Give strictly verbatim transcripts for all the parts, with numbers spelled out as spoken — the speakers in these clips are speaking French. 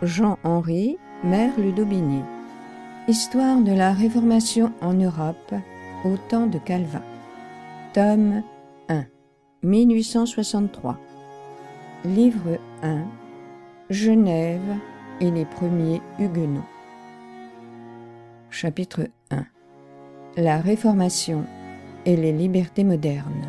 Jean-Henri Merleau-d'Aubigny. Histoire de la Réformation en Europe au temps de Calvin. Tome un, mille huit cent soixante-trois. Livre un, Genève et les premiers Huguenots. Chapitre un. La Réformation et les libertés modernes.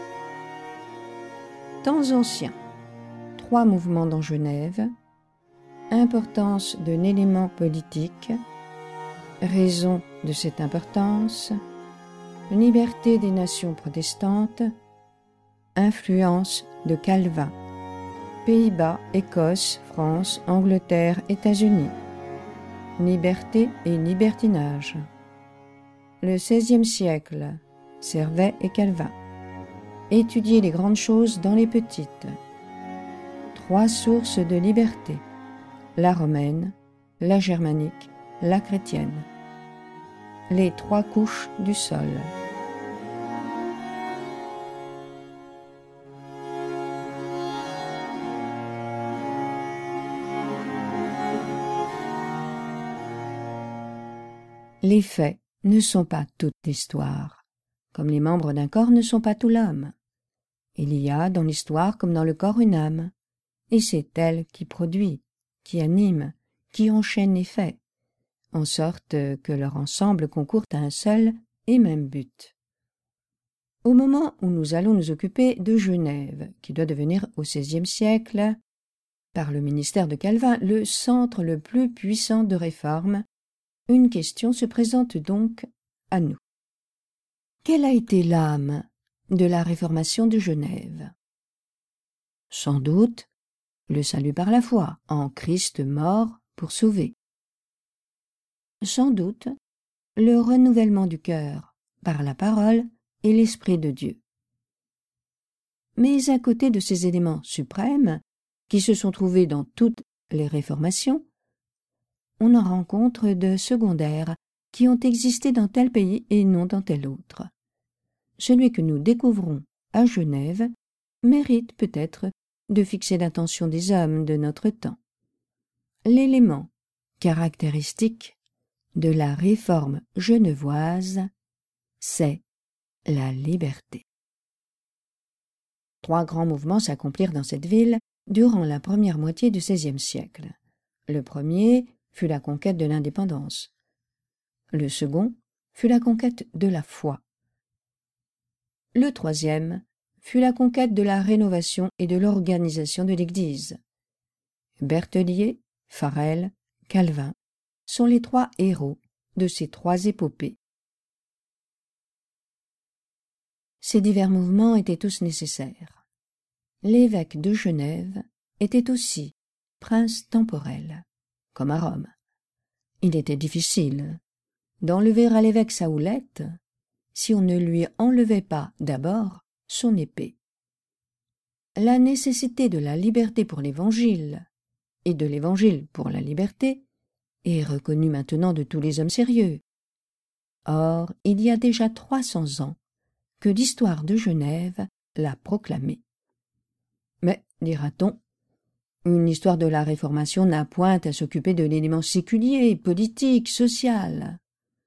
Temps anciens. Trois mouvements dans Genève. Importance d'un élément politique. Raison de cette importance. Liberté des nations protestantes. Influence de Calvin. Pays-Bas, Écosse, France, Angleterre, États-Unis. Liberté et libertinage. Le seizième siècle. Servet et Calvin. Étudier les grandes choses dans les petites. Trois sources de liberté. La romaine, la germanique, la chrétienne. Les trois couches du sol. Les faits ne sont pas toute l'histoire, comme les membres d'un corps ne sont pas tout l'âme. Il y a dans l'histoire comme dans le corps une âme, et c'est elle qui produit, qui anime, qui enchaîne les faits, en sorte que leur ensemble concourt à un seul et même but. Au moment où nous allons nous occuper de Genève, qui doit devenir au seizième siècle, par le ministère de Calvin, le centre le plus puissant de réforme, une question se présente donc à nous. Quelle a été l'âme de la Réformation de Genève? Sans doute, le salut par la foi, en Christ mort pour sauver. Sans doute, le renouvellement du cœur par la parole et l'Esprit de Dieu. Mais à côté de ces éléments suprêmes, qui se sont trouvés dans toutes les réformations, on en rencontre de secondaires qui ont existé dans tel pays et non dans tel autre. Celui que nous découvrons à Genève mérite peut-être de fixer l'attention des hommes de notre temps. L'élément caractéristique de la réforme genevoise, c'est la liberté. Trois grands mouvements s'accomplirent dans cette ville durant la première moitié du seizième siècle. Le premier fut la conquête de l'indépendance. Le second fut la conquête de la foi. Le troisième fut la conquête de la rénovation et de l'organisation de l'Église. Berthelier, Farel, Calvin sont les trois héros de ces trois épopées. Ces divers mouvements étaient tous nécessaires. L'évêque de Genève était aussi prince temporel, comme à Rome. Il était difficile d'enlever à l'évêque sa houlette si on ne lui enlevait pas d'abord son épée. La nécessité de la liberté pour l'Évangile et de l'Évangile pour la liberté est reconnue maintenant de tous les hommes sérieux. Or, il y a déjà trois cents ans que l'histoire de Genève l'a proclamée. Mais, dira-t-on, une histoire de la Réformation n'a point à s'occuper de l'élément séculier, politique, social.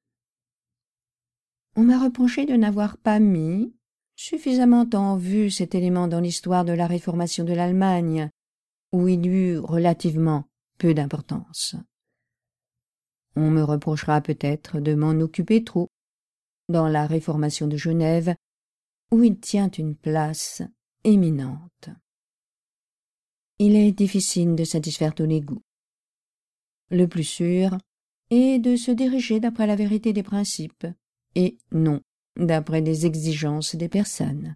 On m'a reproché de n'avoir pas mis suffisamment en vue cet élément dans l'histoire de la Réformation de l'Allemagne, où il eut relativement peu d'importance. On me reprochera peut-être de m'en occuper trop dans la Réformation de Genève, où il tient une place éminente. Il est difficile de satisfaire tous les goûts. Le plus sûr est de se diriger d'après la vérité des principes, et non d'après les exigences des personnes.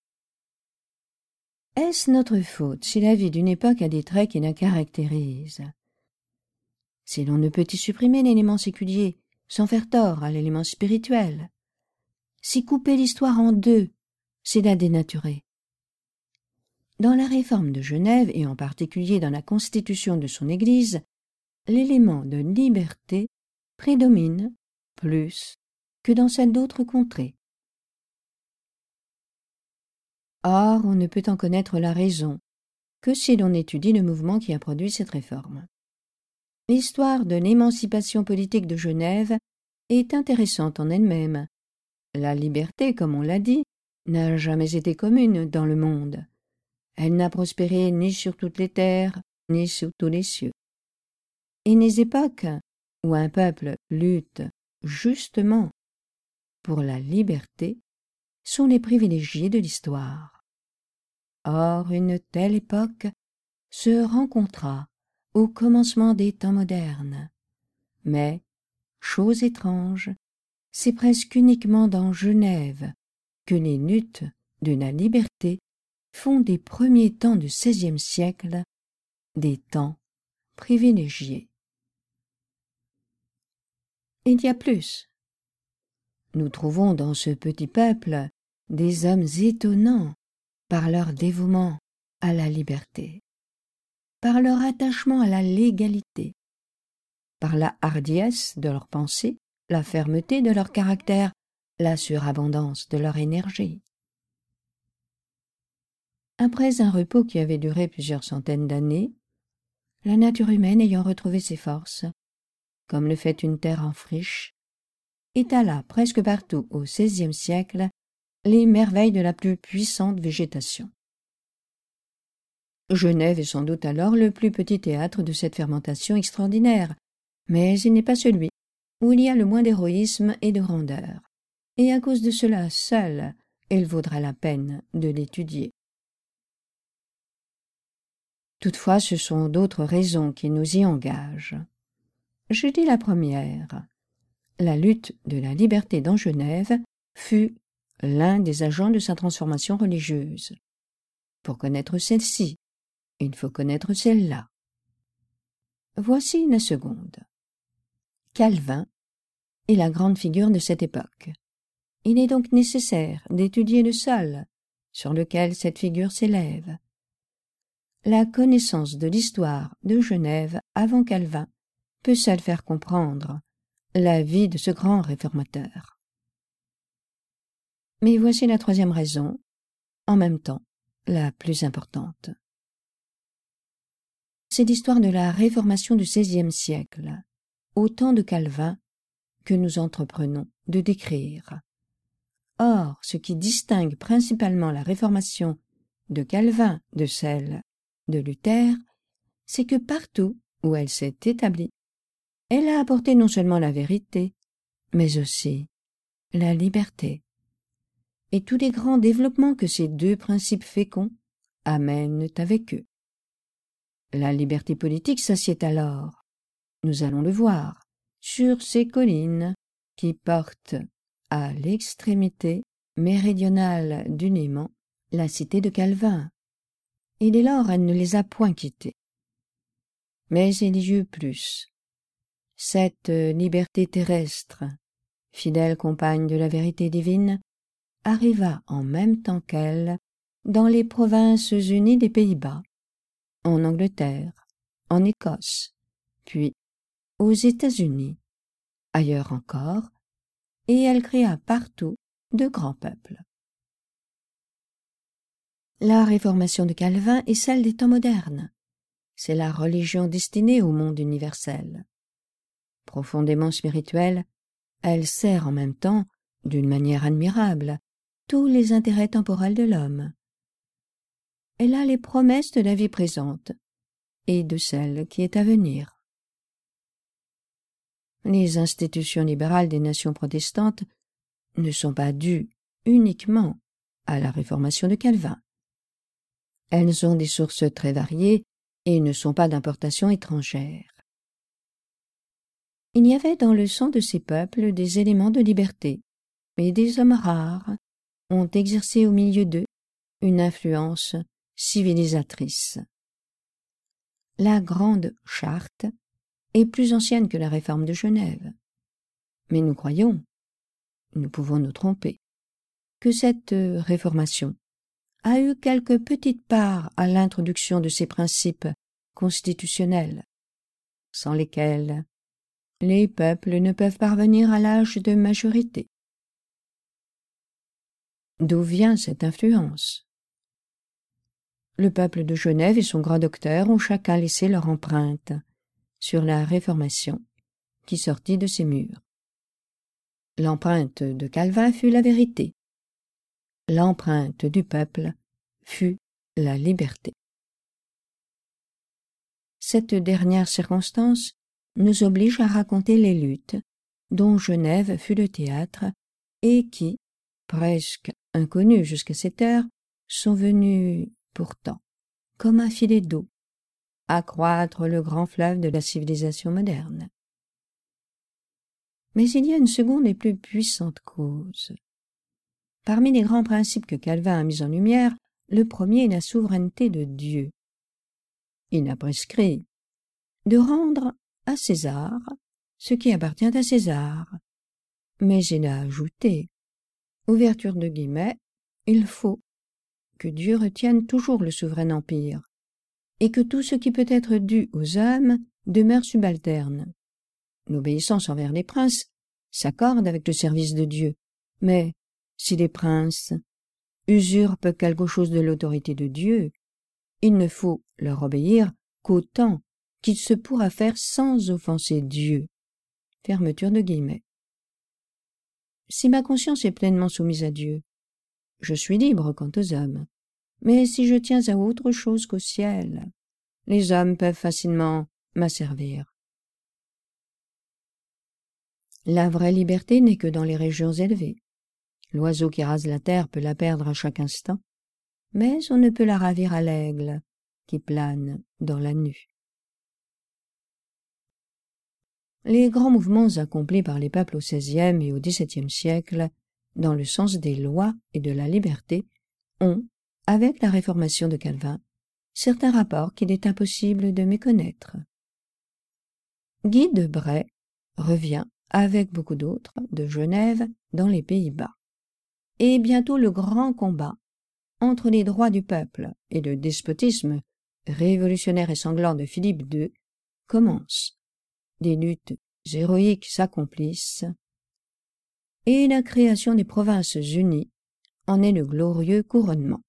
Est-ce notre faute si la vie d'une époque a des traits qui la caractérisent? Si l'on ne peut y supprimer l'élément séculier sans faire tort à l'élément spirituel, si couper l'histoire en deux, c'est la dénaturer. Dans la réforme de Genève, et en particulier dans la constitution de son Église, l'élément de liberté prédomine plus que dans celle d'autres contrées. Or, on ne peut en connaître la raison que si l'on étudie le mouvement qui a produit cette réforme. L'histoire de l'émancipation politique de Genève est intéressante en elle-même. La liberté, comme on l'a dit, n'a jamais été commune dans le monde. Elle n'a prospéré ni sur toutes les terres, ni sous tous les cieux. Et les époques où un peuple lutte justement pour la liberté sont les privilégiés de l'histoire. Or, une telle époque se rencontra au commencement des temps modernes. Mais, chose étrange, c'est presque uniquement dans Genève que les luttes de la liberté font des premiers temps du seizième siècle des temps privilégiés. Il y a plus. Nous trouvons dans ce petit peuple des hommes étonnants par leur dévouement à la liberté, par leur attachement à la légalité, par la hardiesse de leur pensée, la fermeté de leur caractère, la surabondance de leur énergie. Après un repos qui avait duré plusieurs centaines d'années, la nature humaine ayant retrouvé ses forces, comme le fait une terre en friche, étala presque partout au seizième siècle les merveilles de la plus puissante végétation. Genève est sans doute alors le plus petit théâtre de cette fermentation extraordinaire, mais il n'est pas celui où il y a le moins d'héroïsme et de grandeur, et à cause de cela seul, il vaudra la peine de l'étudier. Toutefois, ce sont d'autres raisons qui nous y engagent. Je dis la première. La lutte de la liberté dans Genève fut l'un des agents de sa transformation religieuse. Pour connaître celle-ci, il faut connaître celle-là. Voici la seconde. Calvin est la grande figure de cette époque. Il est donc nécessaire d'étudier le sol sur lequel cette figure s'élève. La connaissance de l'histoire de Genève avant Calvin peut seule faire comprendre la vie de ce grand réformateur. Mais voici la troisième raison, en même temps la plus importante. C'est l'histoire de la Réformation du seizième siècle, au temps de Calvin, que nous entreprenons de décrire. Or, ce qui distingue principalement la Réformation de Calvin de celle de Luther, c'est que partout où elle s'est établie, elle a apporté non seulement la vérité, mais aussi la liberté. Et tous les grands développements que ces deux principes féconds amènent avec eux. La liberté politique s'assied alors, nous allons le voir, sur ces collines qui portent à l'extrémité méridionale du Léman la cité de Calvin. Et dès lors, elle ne les a point quittés. Mais il y eut plus. Cette liberté terrestre, fidèle compagne de la vérité divine, arriva en même temps qu'elle dans les provinces unies des Pays-Bas, en Angleterre, en Écosse, puis aux États-Unis, ailleurs encore, et elle créa partout de grands peuples. La réformation de Calvin est celle des temps modernes. C'est la religion destinée au monde universel. Profondément spirituelle, elle sert en même temps, d'une manière admirable, tous les intérêts temporels de l'homme. Elle a les promesses de la vie présente et de celle qui est à venir. Les institutions libérales des nations protestantes ne sont pas dues uniquement à la réformation de Calvin. Elles ont des sources très variées et ne sont pas d'importation étrangère. Il y avait dans le sang de ces peuples des éléments de liberté, et des hommes rares ont exercé au milieu d'eux une influence civilisatrice. La Grande Charte est plus ancienne que la Réforme de Genève. Mais nous croyons, nous pouvons nous tromper, que cette réformation a eu quelque petite part à l'introduction de ces principes constitutionnels, sans lesquels les peuples ne peuvent parvenir à l'âge de majorité. D'où vient cette influence? Le peuple de Genève et son grand docteur ont chacun laissé leur empreinte, sur la Réformation qui sortit de ses murs. L'empreinte de Calvin fut la vérité. L'empreinte du peuple fut la liberté. Cette dernière circonstance nous oblige à raconter les luttes dont Genève fut le théâtre et qui, presque inconnues jusqu'à cette heure, sont venues pourtant, comme un filet d'eau, accroître le grand fleuve de la civilisation moderne. Mais il y a une seconde et plus puissante cause. Parmi les grands principes que Calvin a mis en lumière, le premier est la souveraineté de Dieu. Il a prescrit de rendre à César ce qui appartient à César, mais il a ajouté, ouverture de guillemets, il faut que Dieu retienne toujours le souverain empire, et que tout ce qui peut être dû aux hommes demeure subalterne. L'obéissance envers les princes s'accorde avec le service de Dieu, mais si les princes usurpent quelque chose de l'autorité de Dieu, il ne faut leur obéir qu'autant qu'il se pourra faire sans offenser Dieu. Fermeture de guillemets. Si ma conscience est pleinement soumise à Dieu, je suis libre quant aux hommes, mais si je tiens à autre chose qu'au ciel, les hommes peuvent facilement m'asservir. La vraie liberté n'est que dans les régions élevées. L'oiseau qui rase la terre peut la perdre à chaque instant, mais on ne peut la ravir à l'aigle qui plane dans la nue. Les grands mouvements accomplis par les peuples au seizième et au dix-septième siècle, dans le sens des lois et de la liberté, ont, avec la réformation de Calvin, certains rapports qu'il est impossible de méconnaître. Guy de Bray revient, avec beaucoup d'autres, de Genève dans les Pays-Bas. Et bientôt le grand combat entre les droits du peuple et le despotisme révolutionnaire et sanglant de Philippe deux commence. Des luttes héroïques s'accomplissent et la création des Provinces unies en est le glorieux couronnement.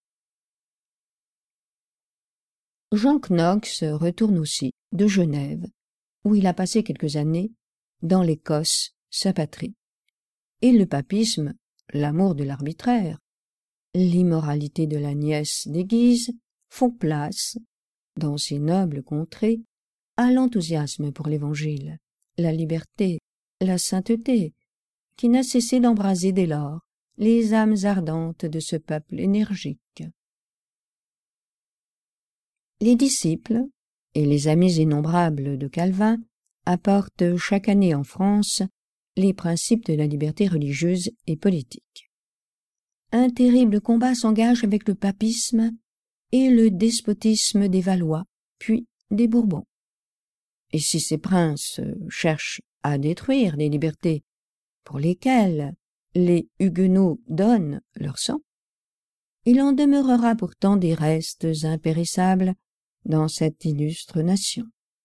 Jean Knox retourne aussi de Genève, où il a passé quelques années, dans l'Écosse, sa patrie. Et le papisme, l'amour de l'arbitraire, l'immoralité de la nièce des Guises font place, dans ces nobles contrées, à l'enthousiasme pour l'Évangile, la liberté, la sainteté, qui n'a cessé d'embraser dès lors les âmes ardentes de ce peuple énergique. Les disciples et les amis innombrables de Calvin apportent chaque année en France les principes de la liberté religieuse et politique. Un terrible combat s'engage avec le papisme et le despotisme des Valois, puis des Bourbons. Et si ces princes cherchent à détruire les libertés pour lesquelles les Huguenots donnent leur sang, il en demeurera pourtant des restes impérissables dans cette illustre nation.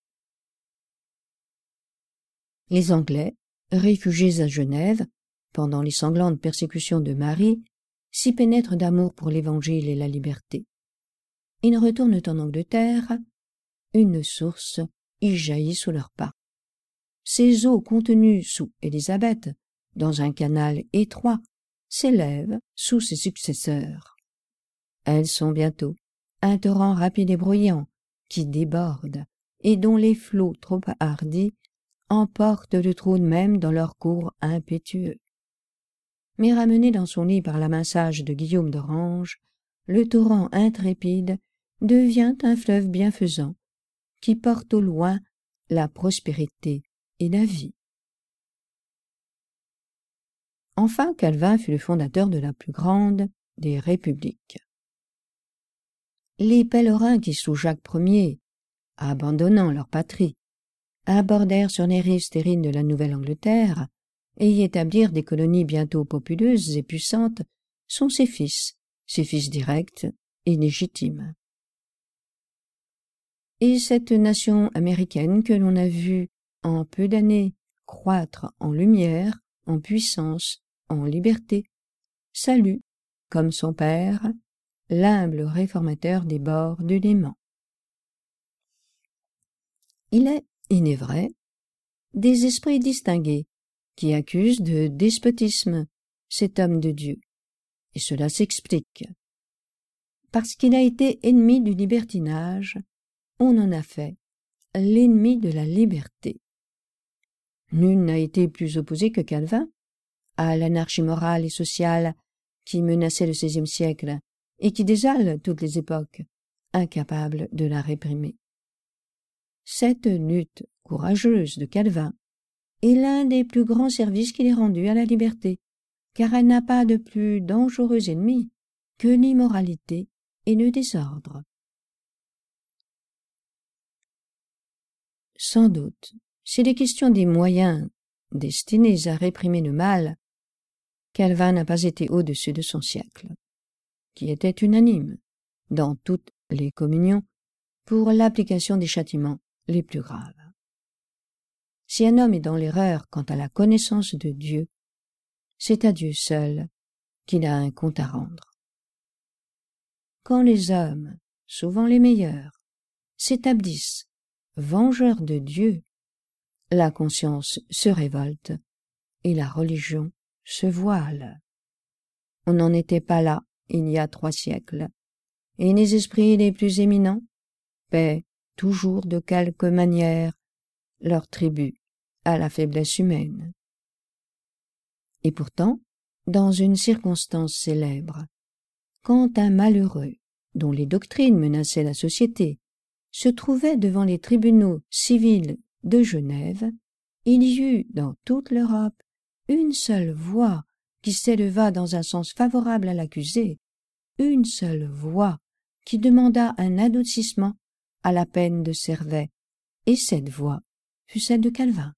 Les Anglais, réfugiés à Genève, pendant les sanglantes persécutions de Marie, s'y pénètrent d'amour pour l'Évangile et la liberté. Ils retournent en Angleterre, une source y jaillit sous leurs pas. Ces eaux contenues sous Élisabeth, dans un canal étroit, s'élèvent sous ses successeurs. Elles sont bientôt un torrent rapide et bruyant qui déborde et dont les flots trop hardis emportent le trône même dans leur cours impétueux. Mais ramené dans son lit par la main sage de Guillaume d'Orange, le torrent intrépide devient un fleuve bienfaisant qui porte au loin la prospérité et la vie. Enfin, Calvin fut le fondateur de la plus grande des républiques. Les pèlerins qui, sous Jacques Ier, abandonnant leur patrie, abordèrent sur les rives stériles de la Nouvelle-Angleterre et y établirent des colonies bientôt populeuses et puissantes, sont ses fils, ses fils directs et légitimes. Et cette nation américaine que l'on a vue en peu d'années croître en lumière, en puissance, en liberté, salue, comme son père, l'humble réformateur des bords du Léman. Il est il est vrai, des esprits distingués qui accusent de despotisme cet homme de Dieu. Et cela s'explique. Parce qu'il a été ennemi du libertinage, on en a fait l'ennemi de la liberté. Nul n'a été plus opposé que Calvin à l'anarchie morale et sociale qui menaçait le seizième siècle et qui désole toutes les époques, incapable de la réprimer. Cette lutte courageuse de Calvin est l'un des plus grands services qu'il ait rendu à la liberté, car elle n'a pas de plus dangereux ennemi que l'immoralité et le désordre. Sans doute, s'il est question des moyens destinés à réprimer le mal, Calvin n'a pas été au-dessus de son siècle, qui était unanime, dans toutes les communions, pour l'application des châtiments les plus graves. Si un homme est dans l'erreur quant à la connaissance de Dieu, c'est à Dieu seul qu'il a un compte à rendre. Quand les hommes, souvent les meilleurs, s'établissent vengeurs de Dieu, la conscience se révolte et la religion se voile. On n'en était pas là il y a trois siècles, et les esprits les plus éminents paient toujours de quelque manière leur tribut à la faiblesse humaine. Et pourtant, dans une circonstance célèbre, quand un malheureux, dont les doctrines menaçaient la société, se trouvait devant les tribunaux civils de Genève, il y eut dans toute l'Europe une seule voix qui s'éleva dans un sens favorable à l'accusé, une seule voix qui demanda un adoucissement à la peine de Servet, et cette voix fut celle de Calvin.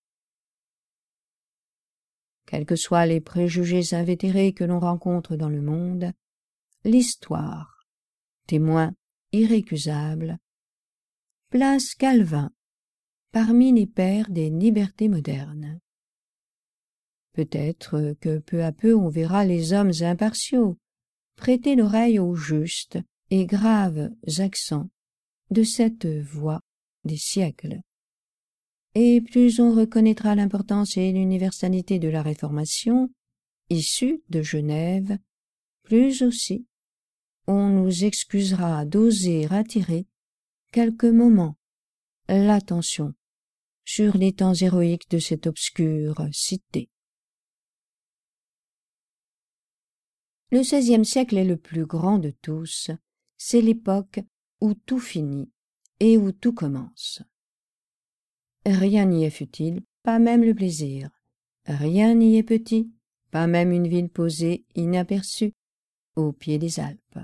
Quels que soient les préjugés invétérés que l'on rencontre dans le monde, l'histoire, témoin irrécusable, place Calvin parmi les pères des libertés modernes. Peut-être que peu à peu on verra les hommes impartiaux prêter l'oreille aux justes et graves accents de cette voix des siècles. Et plus on reconnaîtra l'importance et l'universalité de la Réformation, issue de Genève, plus aussi on nous excusera d'oser attirer quelques moments l'attention sur les temps héroïques de cette obscure cité. Le seizième siècle est le plus grand de tous, c'est l'époque où tout finit et où tout commence. Rien n'y est futile, pas même le plaisir. Rien n'y est petit, pas même une ville posée inaperçue au pied des Alpes.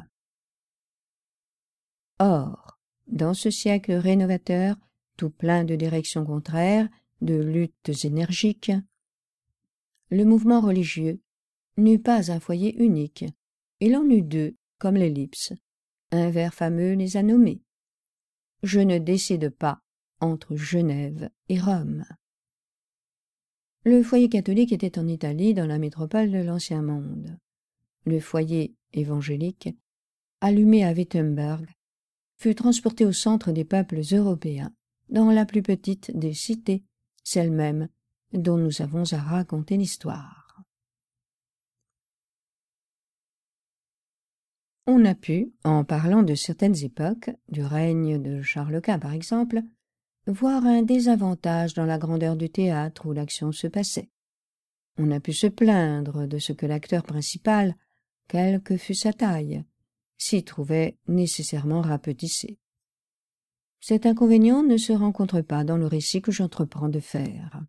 Or, dans ce siècle rénovateur, tout plein de directions contraires, de luttes énergiques, le mouvement religieux n'eut pas un foyer unique, et l'en eut deux, comme l'ellipse. Un vers fameux les a nommés. Je ne décide pas entre Genève et Rome. Le foyer catholique était en Italie, dans la métropole de l'Ancien Monde. Le foyer évangélique, allumé à Wittenberg, fut transporté au centre des peuples européens, dans la plus petite des cités, celle même dont nous avons à raconter l'histoire. On a pu, en parlant de certaines époques, du règne de Charles Quint par exemple, voir un désavantage dans la grandeur du théâtre où l'action se passait. On a pu se plaindre de ce que l'acteur principal, quelle que fût sa taille, s'y trouvait nécessairement rapetissé. Cet inconvénient ne se rencontre pas dans le récit que j'entreprends de faire.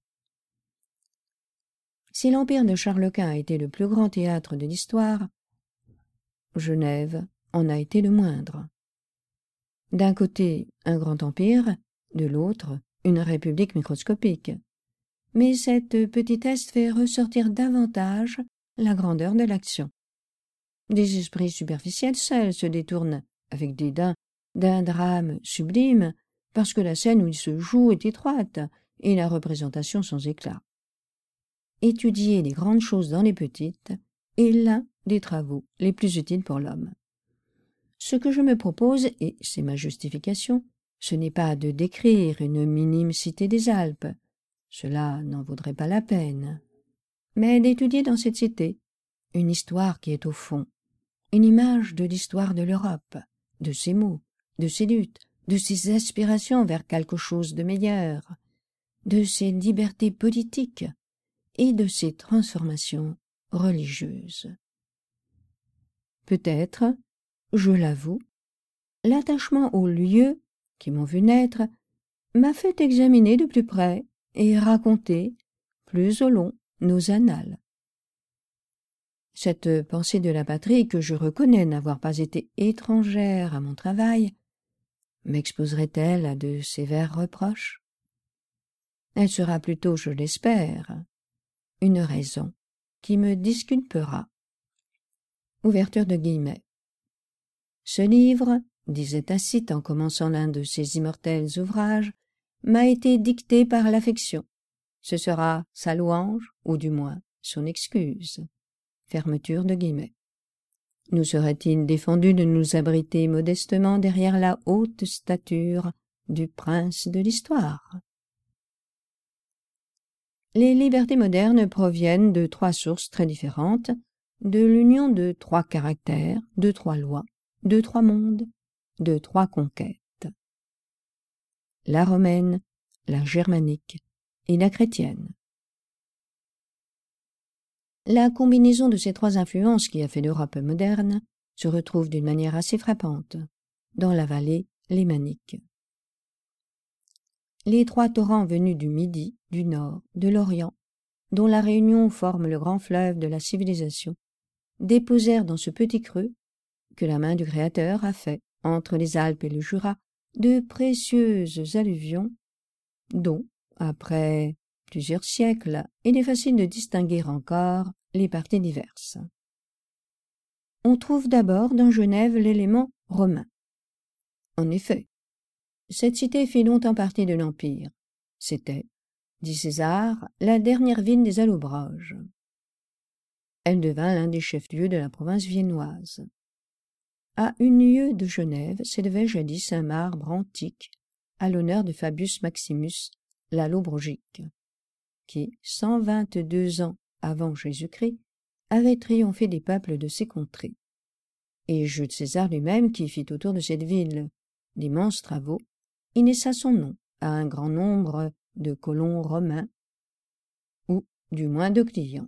Si l'empire de Charles Quint a été le plus grand théâtre de l'histoire, Genève en a été le moindre. D'un côté, un grand empire, de l'autre, une république microscopique. Mais cette petitesse fait ressortir davantage la grandeur de l'action. Des esprits superficiels seuls se détournent, avec dédain, d'un drame sublime, parce que la scène où il se joue est étroite et la représentation sans éclat. Étudier les grandes choses dans les petites est l'un des travaux les plus utiles pour l'homme. Ce que je me propose, et c'est ma justification, ce n'est pas de décrire une minime cité des Alpes, cela n'en vaudrait pas la peine, mais d'étudier dans cette cité une histoire qui est au fond, une image de l'histoire de l'Europe, de ses maux, de ses luttes, de ses aspirations vers quelque chose de meilleur, de ses libertés politiques et de ses transformations religieuses. Peut-être, je l'avoue, l'attachement aux lieux qui m'ont vu naître m'a fait examiner de plus près et raconter plus au long nos annales. Cette pensée de la patrie que je reconnais n'avoir pas été étrangère à mon travail m'exposerait-elle à de sévères reproches? Elle sera plutôt, je l'espère, une raison qui me disculpera. Ouverture de guillemets. Ce livre, disait Tacite en commençant l'un de ses immortels ouvrages, m'a été dicté par l'affection. Ce sera sa louange, ou du moins son excuse. Fermeture de guillemets. Nous serait-il défendu de nous abriter modestement derrière la haute stature du prince de l'histoire? Les libertés modernes proviennent de trois sources très différentes, de l'union de trois caractères, de trois lois, de trois mondes, de trois conquêtes. La romaine, la germanique et la chrétienne. La combinaison de ces trois influences qui a fait l'Europe moderne se retrouve d'une manière assez frappante dans la vallée lémanique. Les trois torrents venus du Midi, du Nord, de l'Orient, dont la réunion forme le grand fleuve de la civilisation, déposèrent dans ce petit creux, que la main du Créateur a fait entre les Alpes et le Jura, de précieuses alluvions, dont, après plusieurs siècles, il est facile de distinguer encore les parties diverses. On trouve d'abord dans Genève l'élément romain. En effet, cette cité fit longtemps partie de l'Empire. C'était, dit César, la dernière ville des Allobroges. Elle devint l'un des chefs-lieux de la province viennoise. À une lieue de Genève s'élevait jadis un marbre antique à l'honneur de Fabius Maximus l'Allobrogique, qui, cent vingt-deux ans avant Jésus-Christ, avait triomphé des peuples de ces contrées. Et Jules César lui-même, qui fit autour de cette ville d'immenses travaux, y laissa son nom à un grand nombre de colons romains, ou du moins de clients.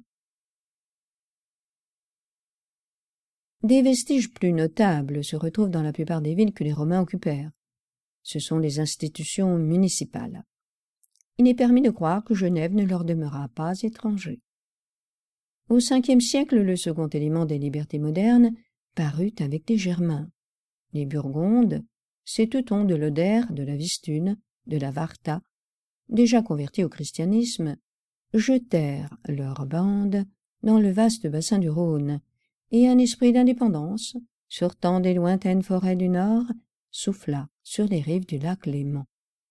Des vestiges plus notables se retrouvent dans la plupart des villes que les Romains occupèrent. Ce sont les institutions municipales. Il est permis de croire que Genève ne leur demeura pas étranger. Au cinquième siècle, le second élément des libertés modernes parut avec les Germains. Les Burgondes, ces Teutons de l'Oder, de la Vistule, de la Varta, déjà convertis au christianisme, jetèrent leurs bandes dans le vaste bassin du Rhône, et un esprit d'indépendance, sortant des lointaines forêts du Nord, souffla sur les rives du lac Léman.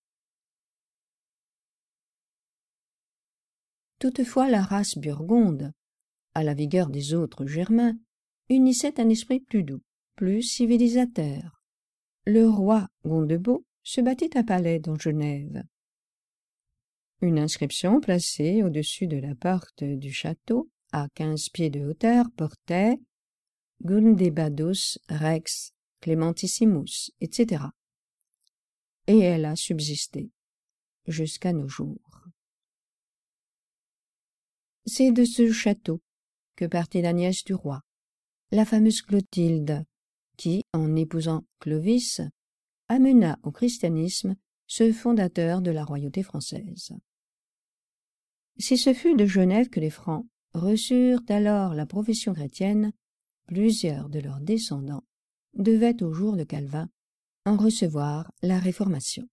Toutefois, la race burgonde, à la vigueur des autres Germains, unissait un esprit plus doux, plus civilisateur. Le roi Gondebaud se bâtit un palais dans Genève. Une inscription placée au-dessus de la porte du château, à quinze pieds de hauteur, portait « Gundebadus Rex Clementissimus », et cetera. Et elle a subsisté jusqu'à nos jours. C'est de ce château que partit la nièce du roi, la fameuse Clotilde, qui, en épousant Clovis, amena au christianisme ce fondateur de la royauté française. Si ce fut de Genève que les Francs reçurent alors la profession chrétienne, plusieurs de leurs descendants devaient au jour de Calvin en recevoir la réformation.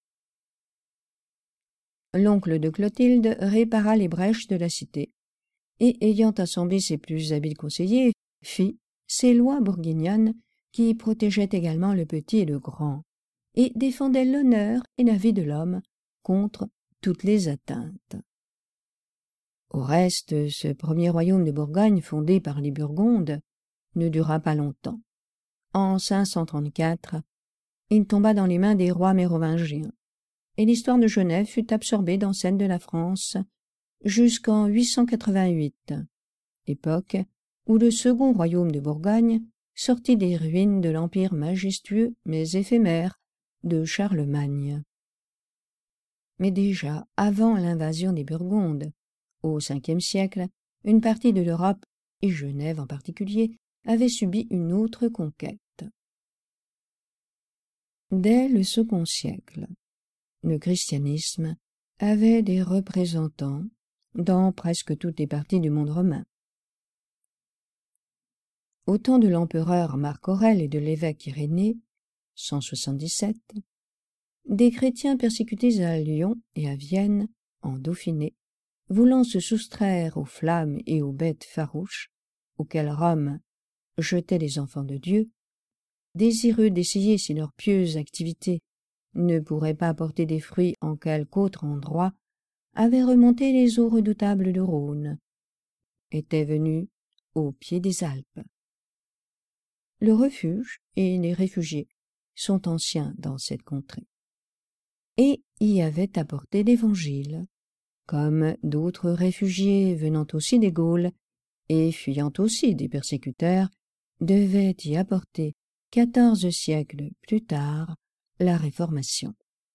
L'oncle de Clotilde répara les brèches de la cité, et ayant assemblé ses plus habiles conseillers, fit ces lois bourguignonnes qui protégeaient également le petit et le grand, et défendaient l'honneur et la vie de l'homme contre toutes les atteintes. Au reste, ce premier royaume de Bourgogne fondé par les Burgondes ne dura pas longtemps. En cinq cent trente-quatre, il tomba dans les mains des rois mérovingiens, et l'histoire de Genève fut absorbée dans celle de la France jusqu'en huit cent quatre-vingt-huit, époque où le second royaume de Bourgogne sortit des ruines de l'empire majestueux mais éphémère de Charlemagne. Mais déjà, avant l'invasion des Burgondes, au cinquième siècle, une partie de l'Europe, et Genève en particulier, avait subi une autre conquête. Dès le second siècle, le christianisme avait des représentants dans presque toutes les parties du monde romain. Au temps de l'empereur Marc Aurèle et de l'évêque Irénée, cent soixante-dix-sept, des chrétiens persécutés à Lyon et à Vienne, en Dauphiné, voulant se soustraire aux flammes et aux bêtes farouches auxquelles Rome jetait les enfants de Dieu, désireux d'essayer si leur pieuse activité ne pourrait pas apporter des fruits en quelque autre endroit, avaient remonté les eaux redoutables du Rhône, étaient venus au pied des Alpes. Le refuge et les réfugiés sont anciens dans cette contrée, et y avaient apporté l'Évangile, comme d'autres réfugiés venant aussi des Gaules et fuyant aussi des persécuteurs devaient y apporter quatorze siècles plus tard la Réformation.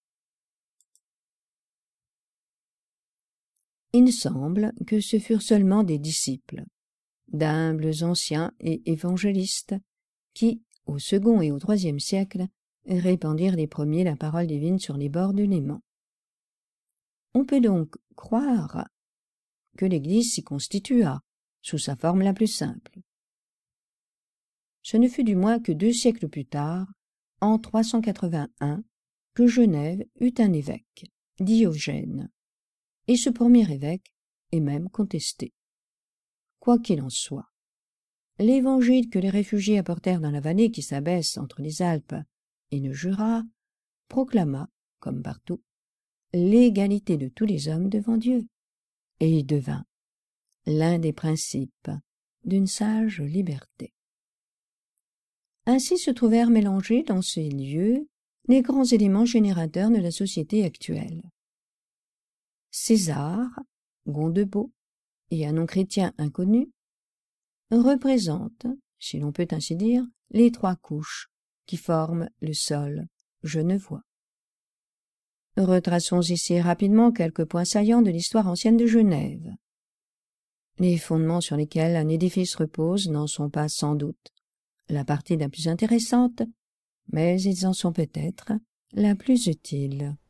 Il semble que ce furent seulement des disciples, d'humbles anciens et évangélistes, qui, au second et au troisième siècle, répandirent les premiers la parole divine sur les bords du Léman. On peut donc croire que l'Église s'y constitua, sous sa forme la plus simple. Ce ne fut du moins que deux siècles plus tard, en trois cent quatre-vingt-un, que Genève eut un évêque, Diogène, et ce premier évêque est même contesté. Quoi qu'il en soit, l'évangile que les réfugiés apportèrent dans la vallée qui s'abaisse entre les Alpes et le Jura proclama, comme partout, l'égalité de tous les hommes devant Dieu, et y devint l'un des principes d'une sage liberté. Ainsi se trouvèrent mélangés dans ces lieux les grands éléments générateurs de la société actuelle. César, Gondebaud et un nom chrétien inconnu représentent, si l'on peut ainsi dire, les trois couches qui forment le sol genevois. Retraçons ici rapidement quelques points saillants de l'histoire ancienne de Genève. Les fondements sur lesquels un édifice repose n'en sont pas sans doute la partie la plus intéressante, mais ils en sont peut-être la plus utile.